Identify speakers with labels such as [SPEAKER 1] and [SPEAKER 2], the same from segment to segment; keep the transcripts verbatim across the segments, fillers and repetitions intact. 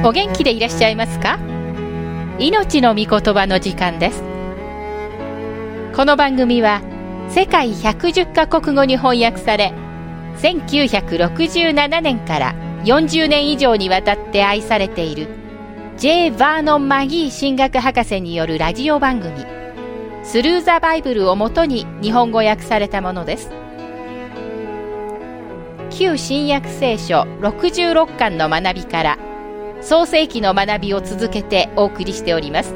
[SPEAKER 1] お元気でいらっしゃいますか？命の御言葉の時間です。この番組は世界ひゃくじゅっカ国語に翻訳され、せんきゅうひゃくろくじゅうななねんからよんじゅうねん以上にわたって愛されている J. バーノン・マギー神学博士によるラジオ番組スルーザバイブルをもとに日本語訳されたものです。旧新約聖書ろくじゅうろっかんの学びから創世記の学びを続けてお送りしております。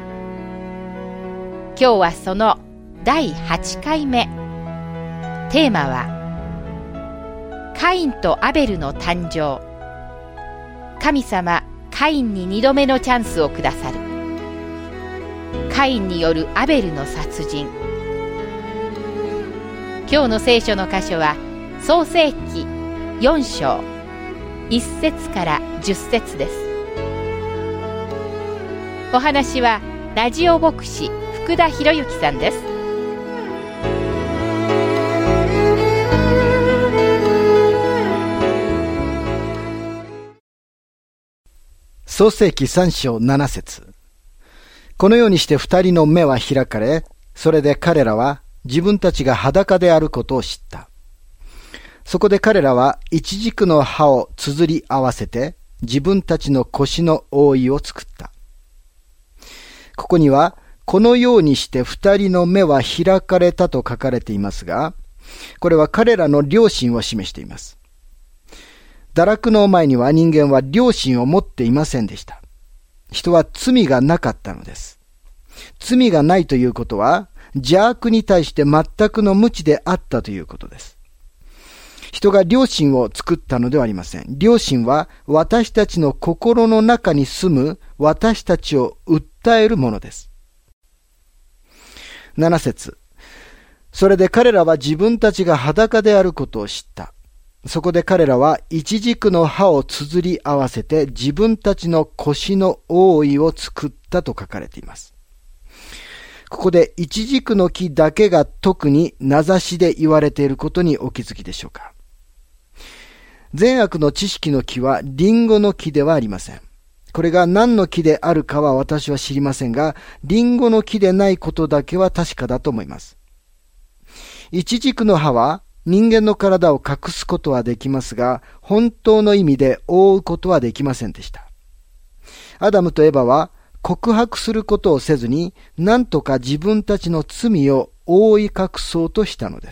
[SPEAKER 1] 今日はそのだいはちかいめ。テーマはカインとアベルの誕生。神様、カインににどめのチャンスをくださる。カインによるアベルの殺人。今日の聖書の箇所は創世記よん章いっ節からじゅっ節です。お話はラジオ牧師福田博之さんです。
[SPEAKER 2] 創世記さん章なな節。このようにして二人の目は開かれ、それで彼らは自分たちが裸であることを知った。そこで彼らはイチジクの葉を綴り合わせて自分たちの腰の覆いを作った。ここにはこのようにして二人の目は開かれたと書かれていますが、これは彼らの良心を示しています。堕落の前には人間は良心を持っていませんでした。人は罪がなかったのです。罪がないということは邪悪に対して全くの無知であったということです。人が良心を作ったのではありません。良心は私たちの心の中に住む私たちを訴えるものです。なな節。それで彼らは自分たちが裸であることを知った。そこで彼らはイチジクの葉を綴り合わせて自分たちの腰の覆いを作ったと書かれています。ここでイチジクの木だけが特に名指しで言われていることにお気づきでしょうか。善悪の知識の木はリンゴの木ではありません。これが何の木であるかは私は知りませんが、リンゴの木でないことだけは確かだと思います。イチジクの葉は人間の体を隠すことはできますが、本当の意味で覆うことはできませんでした。アダムとエバは告白することをせずに、何とか自分たちの罪を覆い隠そうとしたのです。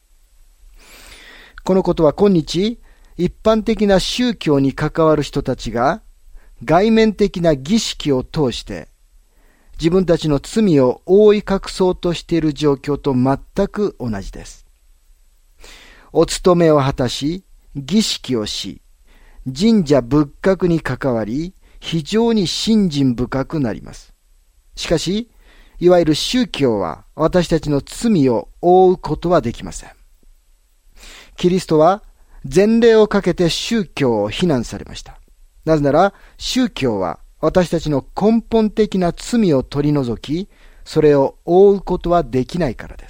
[SPEAKER 2] このことは今日、一般的な宗教に関わる人たちが、外面的な儀式を通して、自分たちの罪を覆い隠そうとしている状況と全く同じです。お勤めを果たし、儀式をし、神社仏閣に関わり、非常に信心深くなります。しかし、いわゆる宗教は私たちの罪を覆うことはできません。キリストは前例をかけて宗教を非難されました。なぜなら、宗教は私たちの根本的な罪を取り除き、それを覆うことはできないからです。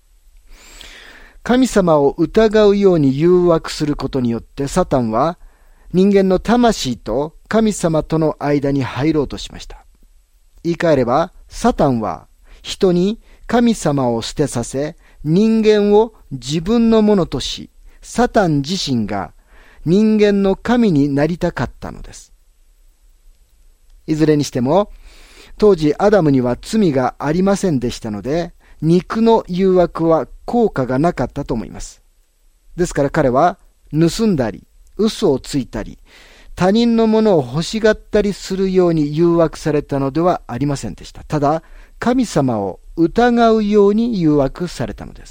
[SPEAKER 2] 神様を疑うように誘惑することによってサタンは人間の魂と神様との間に入ろうとしました。言い換えれば、サタンは人に神様を捨てさせ、人間を自分のものとし、サタン自身が人間の神になりたかったのです。いずれにしても、当時アダムには罪がありませんでしたので、肉の誘惑は効果がなかったと思います。ですから彼は盗んだり、嘘をついたり、他人のものを欲しがったりするように誘惑されたのではありませんでした。ただ、神様を疑うように誘惑されたのです。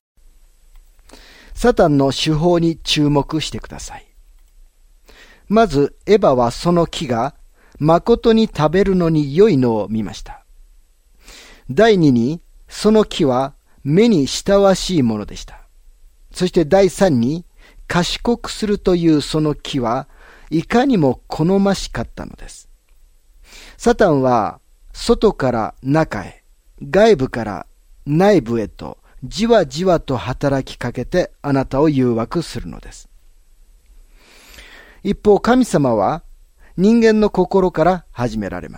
[SPEAKER 2] サタンの手法に注目してください。まず、エバはその木が誠に食べるのに良いのを見ました。第二に、その木は目に親わしいものでした。そして第三に、賢くするというその木はいかにも好ましかったのです。サタンは外から中へ、外部から内部へとじわじわと働きかけてあなたを誘惑するのです。一方、神様は人間の心から始められます。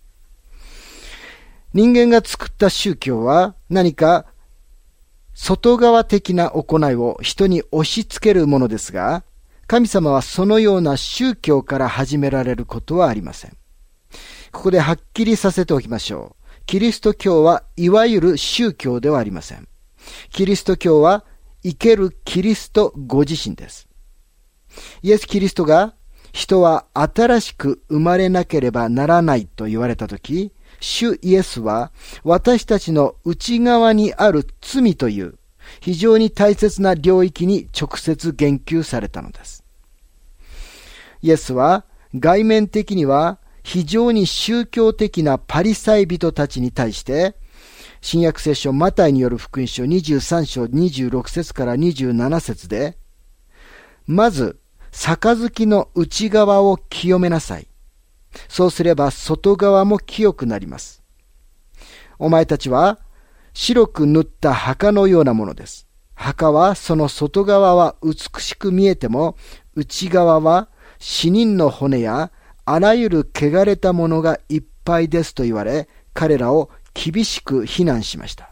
[SPEAKER 2] 人間が作った宗教は何か外側的な行いを人に押し付けるものですが、神様はそのような宗教から始められることはありません。ここではっきりさせておきましょう。キリスト教はいわゆる宗教ではありません。キリスト教は生けるキリストご自身です。イエス・キリストが人は新しく生まれなければならないと言われたとき、主イエスは私たちの内側にある罪という非常に大切な領域に直接言及されたのです。イエスは外面的には非常に宗教的なパリサイ人たちに対して、新約聖書マタイによる福音書にじゅうさん章にじゅうろく節からにじゅうなな節で、まず杯の内側を清めなさい。そうすれば外側も清くなります。お前たちは白く塗った墓のようなものです。墓はその外側は美しく見えても、内側は死人の骨やあらゆる汚れたものがいっぱいですと言われ、彼らを厳しく非難しました。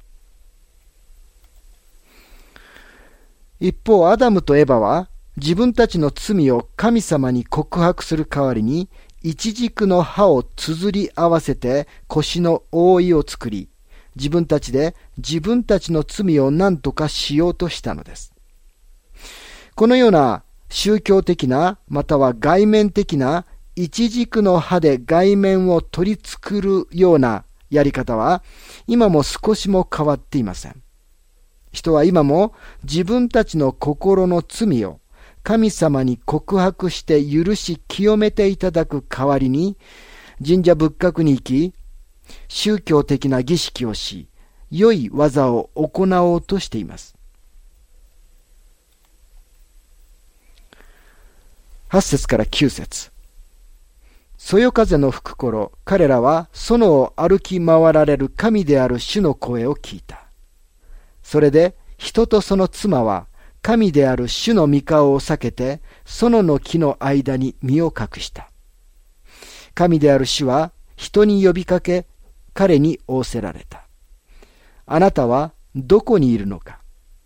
[SPEAKER 2] 一方、アダムとエバは自分たちの罪を神様に告白する代わりに、イチジクの葉を綴り合わせて腰の覆いを作り、自分たちで自分たちの罪を何とかしようとしたのです。このような宗教的なまたは外面的なイチジクの葉で外面を取り作るようなやり方は今も少しも変わっていません。人は今も自分たちの心の罪を神様に告白して許し清めていただく代わりに、神社仏閣に行き、宗教的な儀式をし、良い技を行おうとしています。はち節からきゅう節。そよ風の吹く頃、彼らは園を歩き回られる神である主の声を聞いた。それで人とその妻は、神である主の御顔を避けて、園の木の間に身を隠した。神である主は人に呼びかけ、彼に仰せられた。あなたはどこにいるのか。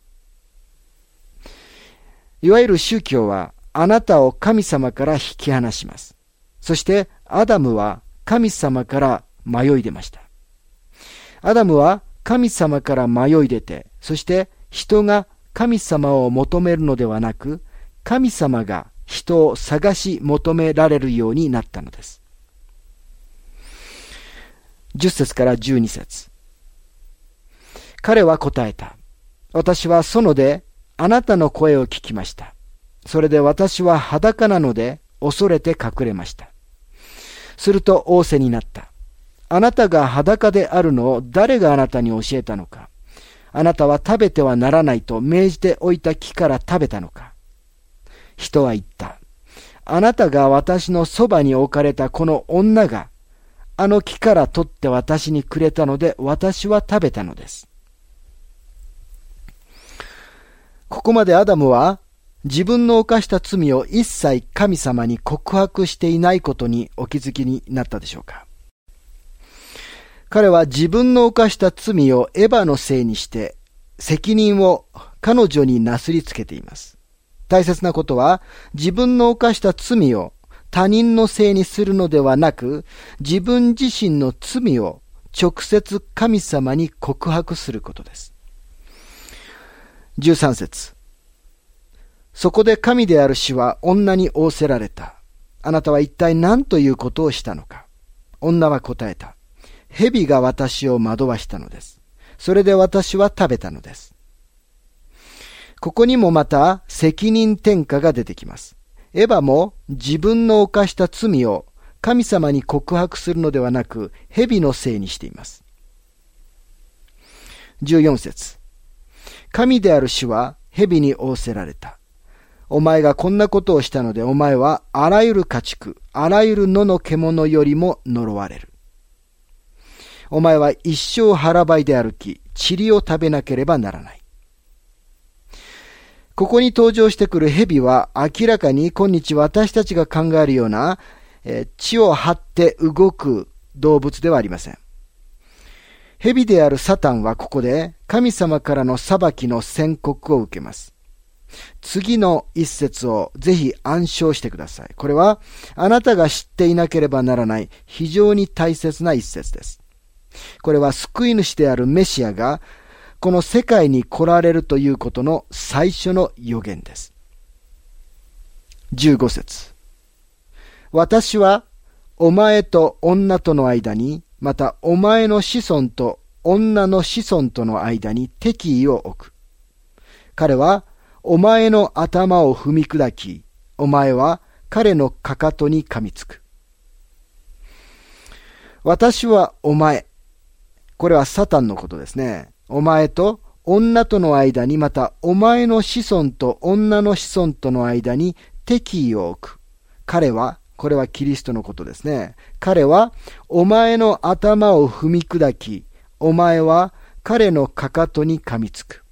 [SPEAKER 2] いわゆる宗教は、あなたを神様から引き離します。そして、アダムは神様から迷い出ました。アダムは神様から迷い出て、そして人が神様を求めるのではなく、神様が人を探し求められるようになったのです。じゅっ節からじゅうに節。彼は答えた。私は園であなたの声を聞きました。それで私は裸なので恐れて隠れました。すると仰せになった。あなたが裸であるのを誰があなたに教えたのか。あなたは食べてはならないと命じておいた木から食べたのか。人は言った。あなたが私のそばに置かれたこの女が、あの木から取って私にくれたので、私は食べたのです。ここまでアダムは、自分の犯した罪を一切神様に告白していないことにお気づきになったでしょうか。彼は自分の犯した罪をエバのせいにして責任を彼女になすりつけています。大切なことは自分の犯した罪を他人のせいにするのではなく、自分自身の罪を直接神様に告白することです。じゅうさん節。そこで神である主は女に仰せられた。あなたは一体何ということをしたのか。女は答えた。蛇が私を惑わしたのです。それで私は食べたのです。ここにもまた責任転嫁が出てきます。エバも自分の犯した罪を神様に告白するのではなく、蛇のせいにしています。じゅうよん節。神である主は蛇に仰せられた。お前がこんなことをしたので、お前はあらゆる家畜、あらゆる野の獣よりも呪われる。お前は一生腹ばいで歩き、塵を食べなければならない。ここに登場してくる蛇は明らかに今日私たちが考えるようなえー、地を張って動く動物ではありません。蛇であるサタンはここで神様からの裁きの宣告を受けます。次の一節をぜひ暗唱してください。これはあなたが知っていなければならない非常に大切な一節です。これは救い主であるメシアがこの世界に来られるということの最初の予言です。じゅうご節。私はお前と女との間に、またお前の子孫と女の子孫との間に敵意を置く。彼はお前の頭を踏み砕き、お前は彼のかかとに噛みつく。私はお前。これはサタンのことですね。お前と女との間に、またお前の子孫と女の子孫との間に敵意を置く。彼は、これはキリストのことですね。彼はお前の頭を踏み砕き、お前は彼のかかとに噛みつく。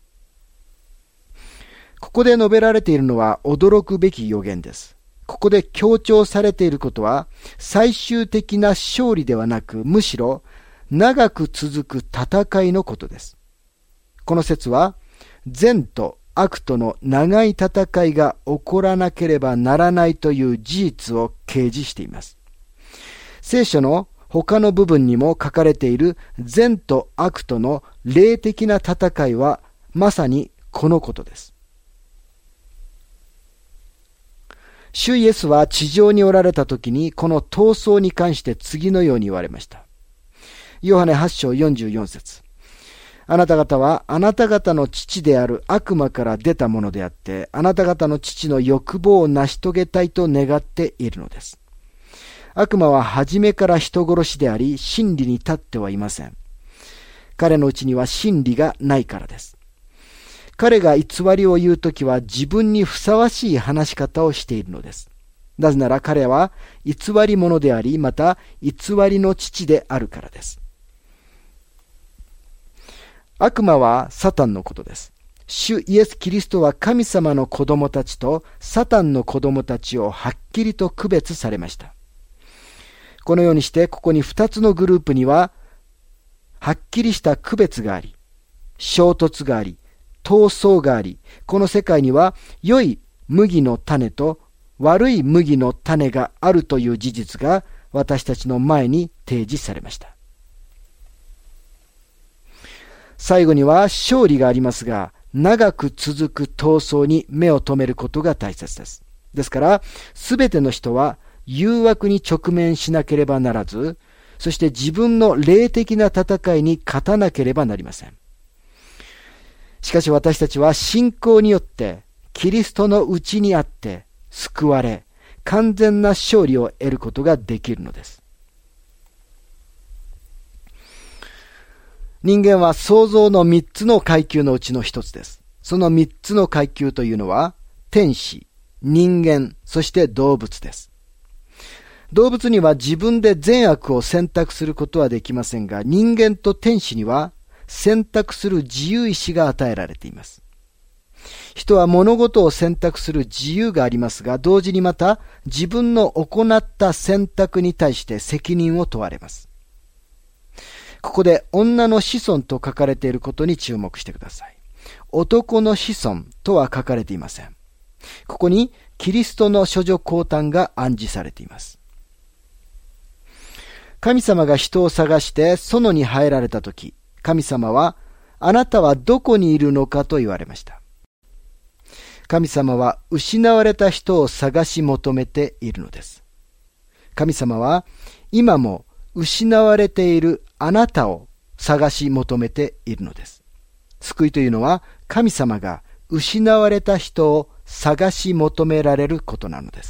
[SPEAKER 2] ここで述べられているのは驚くべき予言です。ここで強調されていることは最終的な勝利ではなく、むしろ長く続く戦いのことです。この説は善と悪との長い戦いが起こらなければならないという事実を掲示しています。聖書の他の部分にも書かれている善と悪との霊的な戦いはまさにこのことです。主イエスは地上におられた時にこの闘争に関して次のように言われました。ヨハネはち章よんじゅうよん節。あなた方はあなた方の父である悪魔から出たものであって、あなた方の父の欲望を成し遂げたいと願っているのです。悪魔は初めから人殺しであり、真理に立ってはいません。彼のうちには真理がないからです。彼が偽りを言うときは自分にふさわしい話し方をしているのです。なぜなら彼は偽り者であり、また偽りの父であるからです。悪魔はサタンのことです。主イエス・キリストは神様の子供たちとサタンの子供たちをはっきりと区別されました。このようにしてここに二つのグループにははっきりした区別があり、衝突があり、闘争があり、この世界には良い麦の種と悪い麦の種があるという事実が私たちの前に提示されました。最後には勝利がありますが、長く続く闘争に目を留めることが大切です。ですから、すべての人は誘惑に直面しなければならず、そして自分の霊的な戦いに勝たなければなりません。しかし私たちは信仰によってキリストのうちにあって救われ、完全な勝利を得ることができるのです。人間は創造の三つの階級のうちの一つです。その三つの階級というのは天使、人間、そして動物です。動物には自分で善悪を選択することはできませんが、人間と天使には選択する自由意志が与えられています。人は物事を選択する自由がありますが、同時にまた自分の行った選択に対して責任を問われます。ここで女の子孫と書かれていることに注目してください。男の子孫とは書かれていません。ここにキリストの処女降誕が暗示されています。神様が人を探して園に入られたとき、神様は、あなたはどこにいるのかと言われました。神様は失われた人を探し求めているのです。神様は今も失われているあなたを探し求めているのです。救いというのは神様が失われた人を探し求められることなのです。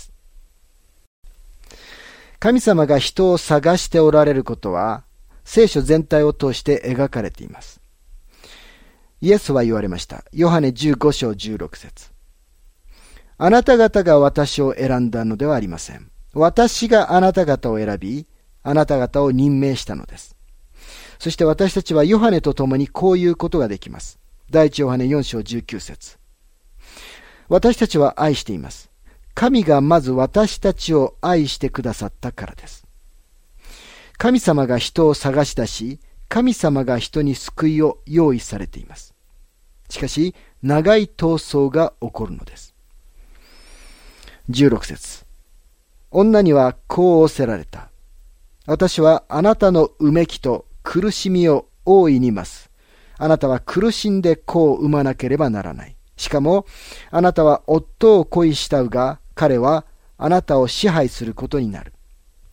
[SPEAKER 2] 神様が人を探しておられることは聖書全体を通して描かれています。イエスは言われました。ヨハネじゅうご章じゅうろく節。あなた方が私を選んだのではありません。私があなた方を選び、あなた方を任命したのです。そして私たちはヨハネと共にこういうことができます。第一ヨハネよん章じゅうきゅう節。私たちは愛しています。 神がまず私たちを愛してくださったからです。神様が人を探し出し、神様が人に救いを用意されています。しかし、長い闘争が起こるのです。じゅうろく節。女にはこう仰せられた。私はあなたのうめきと苦しみを大いに増す。あなたは苦しんで子を産まなければならない。しかも、あなたは夫を恋したうが、彼はあなたを支配することになる。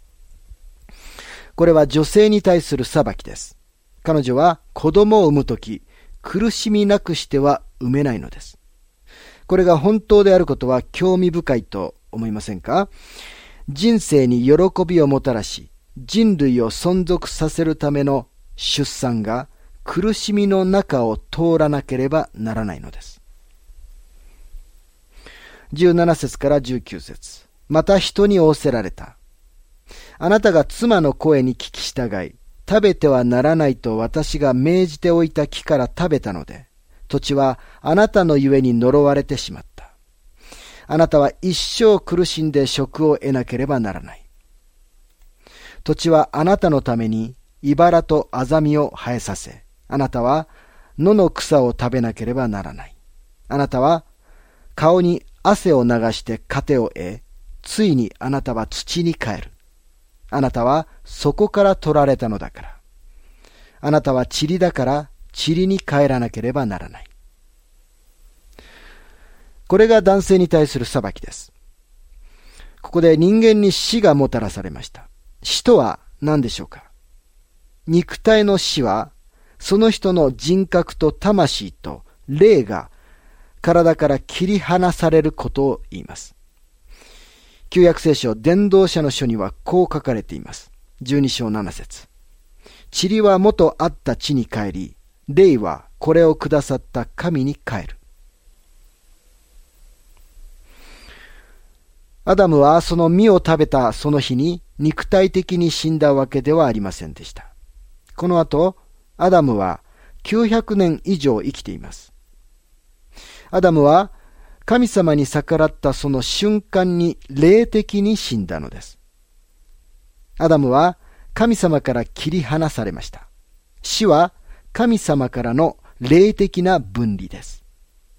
[SPEAKER 2] これは女性に対する裁きです。彼女は子供を産むとき、苦しみなくしては産めないのです。これが本当であることは興味深いと思いませんか？人生に喜びをもたらし、人類を存続させるための出産が苦しみの中を通らなければならないのです。じゅうなな節からじゅうきゅう節。また人に仰せられた。あなたが妻の声に聞き従い、食べてはならないと私が命じておいた木から食べたので、土地はあなたのゆえに呪われてしまった。あなたは一生苦しんで食を得なければならない。土地はあなたのために茨とアザミを生えさせ、あなたは野の草を食べなければならない。あなたは顔に汗を流して糧を得、ついにあなたは土に帰る。あなたはそこから取られたのだから。あなたは塵だから塵に帰らなければならない。これが男性に対する裁きです。ここで人間に死がもたらされました。死とは何でしょうか？肉体の死は、その人の人格と魂と霊が体から切り離されることを言います。旧約聖書伝道者の書にはこう書かれています。じゅうに章なな節。塵は元あった地に帰り、霊はこれをくださった神に帰る。アダムはその実を食べたその日に肉体的に死んだわけではありませんでした。この後、アダムはきゅうひゃくねん以上生きています。アダムは神様に逆らったその瞬間に霊的に死んだのです。アダムは神様から切り離されました。死は神様からの霊的な分離です。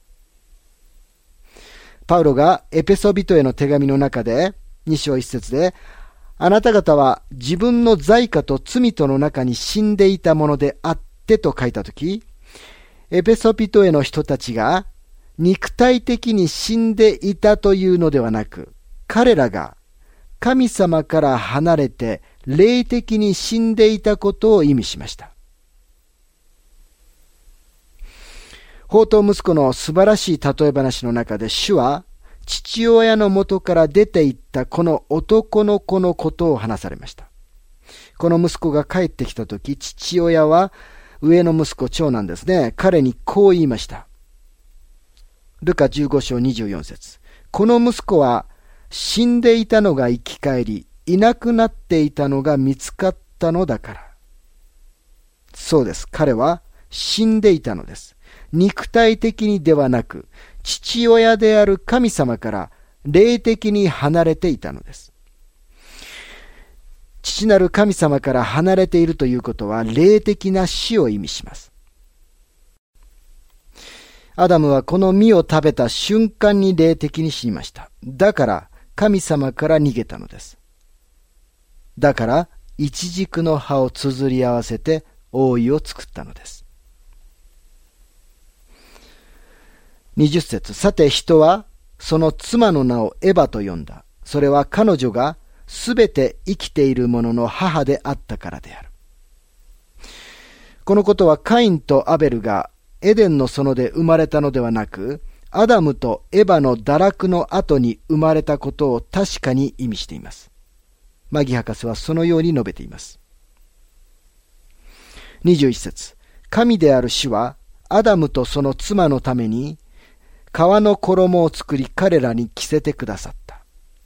[SPEAKER 2] パウロがエペソビトへの手紙の中でに章いち節で、あなた方は自分の罪過と罪との中に死んでいたものであってと書いたとき、エペソビトへの人たちが肉体的に死んでいたというのではなく、彼らが神様から離れて霊的に死んでいたことを意味しました。放蕩息子の素晴らしい例え話の中で主は父親の元から出て行ったこの男の子のことを話されました。この息子が帰ってきたとき、父親は上の息子長男ですね、彼にこう言いました。ルカじゅうご章にじゅうよん節。この息子は死んでいたのが生き返り、いなくなっていたのが見つかったのだから。そうです。彼は死んでいたのです。肉体的にではなく、父親である神様から霊的に離れていたのです。父なる神様から離れているということは霊的な死を意味します。アダムはこの実を食べた瞬間に霊的に死にました。だから神様から逃げたのです。だからイチジクの葉をつづり合わせて覆いを作ったのです。にじゅっ節。さて人はその妻の名をエバと呼んだ。それは彼女がすべて生きているものの母であったからである。このことはカインとアベルがエデンの園で生まれたのではなく、アダムとエバの堕落の後に生まれたことを確かに意味しています。マギ博士はそのように述べています。にじゅういち節。神である主はアダムとその妻のために革の衣を作り彼らに着せてくださった。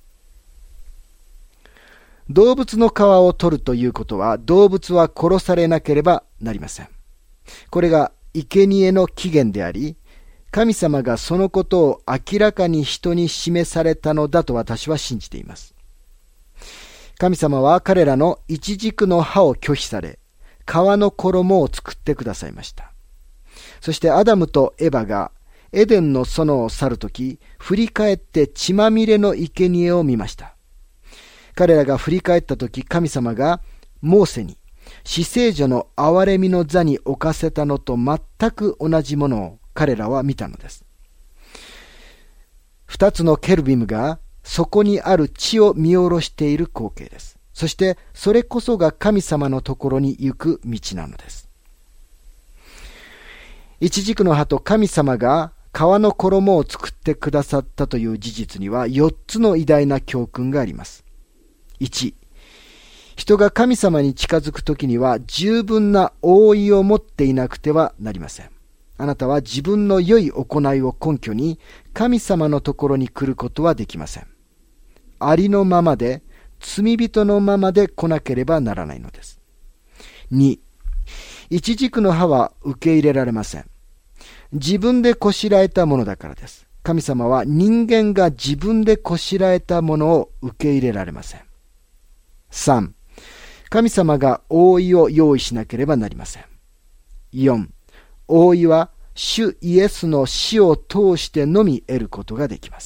[SPEAKER 2] 動物の皮を取るということは動物は殺されなければなりません。これが生贄の起源であり、 神様がそのことを明らかに人に示されたのだと私は信じています。神様は彼らの一軸の葉を拒否され、皮の衣を作ってくださいました。そしてアダムとエバがエデンの園を去るとき、振り返って血まみれの生贄を見ました。彼らが振り返ったとき、神様がモーセに至聖所の憐れみの座に置かせたのと全く同じものを彼らは見たのです。二つのケルビムがそこにある地を見下ろしている光景です。そしてそれこそが神様のところに行く道なのです。一軸の葉と神様が皮の衣を作ってくださったという事実には四つの偉大な教訓があります。いち、人が神様に近づくときには十分な覆いを持っていなくてはなりません。あなたは自分の良い行いを根拠に神様のところに来ることはできません。ありのままで、罪人のままで来なければならないのです。に、一軸の葉は受け入れられません。自分でこしらえたものだからです。神様は人間が自分でこしらえたものを受け入れられません。さん、神様が覆いを用意しなければなりません。よん、覆いは主イエスの死を通してのみ得ることができます。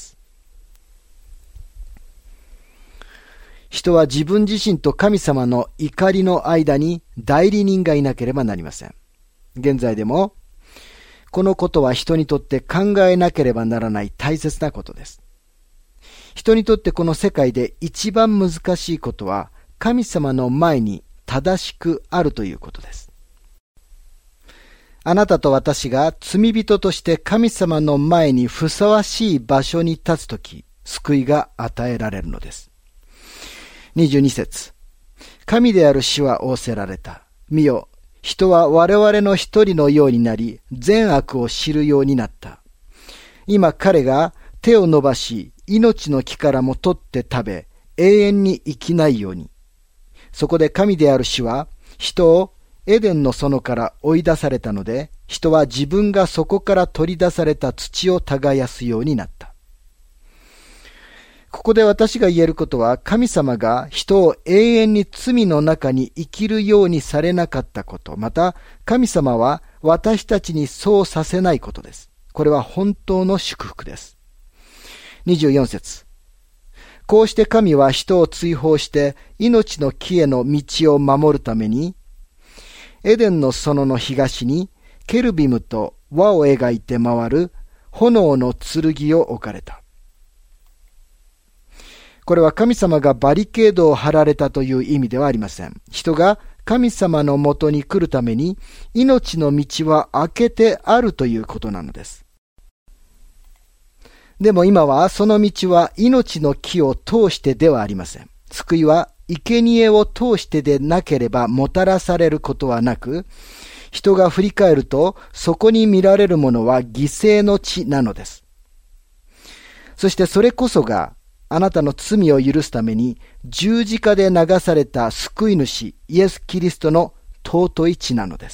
[SPEAKER 2] 人は自分自身と神様の怒りの間に代理人がいなければなりません。現在でも、このことは人にとって考えなければならない大切なことです。人にとってこの世界で一番難しいことは、神様の前に正しくあるということです。あなたと私が罪人として神様の前にふさわしい場所に立つとき、救いが与えられるのです。にじゅうに節、神である主は仰せられた。見よ、人は我々の一人のようになり、善悪を知るようになった。今彼が手を伸ばし、命の木からも取って食べ、永遠に生きないように。そこで神である主は、人をエデンの園から追い出されたので、人は自分がそこから取り出された土を耕すようになった。ここで私が言えることは、神様が人を永遠に罪の中に生きるようにされなかったこと、また神様は私たちにそうさせないことです。これは本当の祝福です。にじゅうよん節、こうして神は人を追放して命の木への道を守るために、エデンの園の東にケルビムと輪を描いて回る炎の剣を置かれた。これは神様がバリケードを張られたという意味ではありません。人が神様のもとに来るために命の道は開けてあるということなのです。でも今はその道は命の木を通してではありません。救いは生贄を通してでなければもたらされることはなく、人が振り返るとそこに見られるものは犠牲の地なのです。そしてそれこそがあなたの罪を許すために十字架で流された救い主イエス・キリストの尊い血なのです。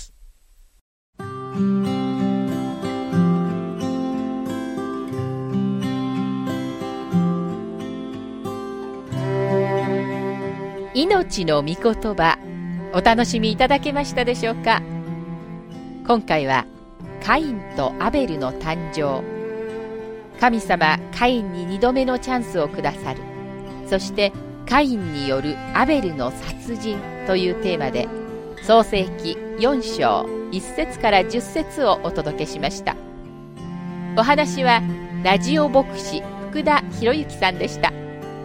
[SPEAKER 1] 命の御言葉、お楽しみいただけましたでしょうか。今回はカインとアベルの誕生、神様カインに二度目のチャンスをくださる、そしてカインによるアベルの殺人というテーマで、創世記よん章いち節からじゅっ節をお届けしました。お話はラジオ牧師福田博之さんでした。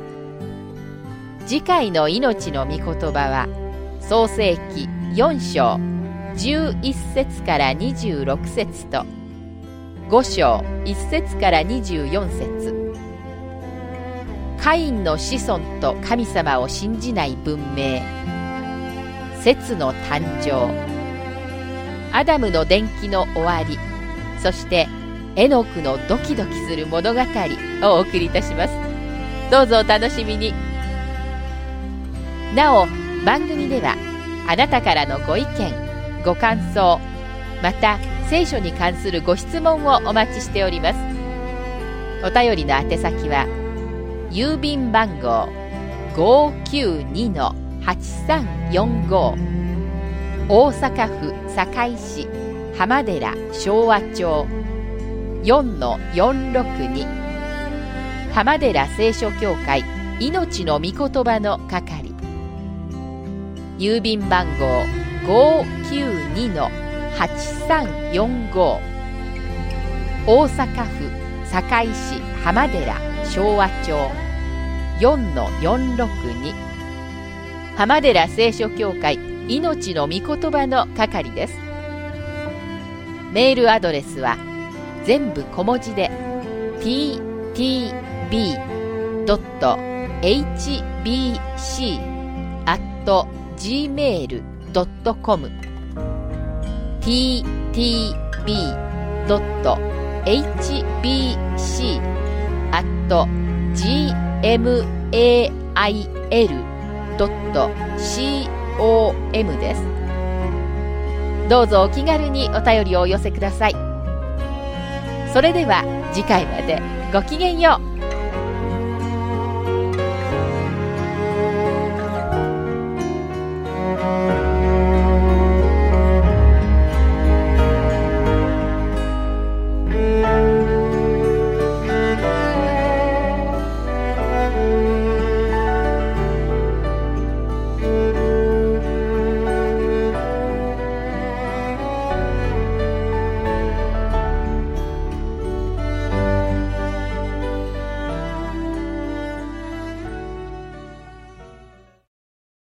[SPEAKER 1] 次回の命の御言葉は創世記よん章じゅういち節からにじゅうろく節とご章いち節からにじゅうよん節、カインの子孫と神様を信じない文明、セツの誕生、アダムの伝記の終わり、そしてエノクのドキドキする物語をお送りいたします。どうぞお楽しみに。なお、番組ではあなたからのご意見ご感想、また聖書に関するご質問をお待ちしております。お便りの宛先は郵便番号 ごーきゅうにのはちさんよんご 大阪府堺市浜寺昭和町 よんのよんろくに 浜寺聖書協会命の御言葉の係。郵便番号 ごーきゅうにのはちさんよんご 大阪府堺市浜寺昭和町 よんのよんろくに 浜寺聖書協会命の御言葉の係です。メールアドレスは全部小文字で ティーティービードットエイチビーシー アット ジーメール ドットコム ティーティービードットエイチビーシー アット ジーエムエーアイエル ドットコム です。どうぞお気軽にお便りをお寄せください。それでは次回までごきげんよう。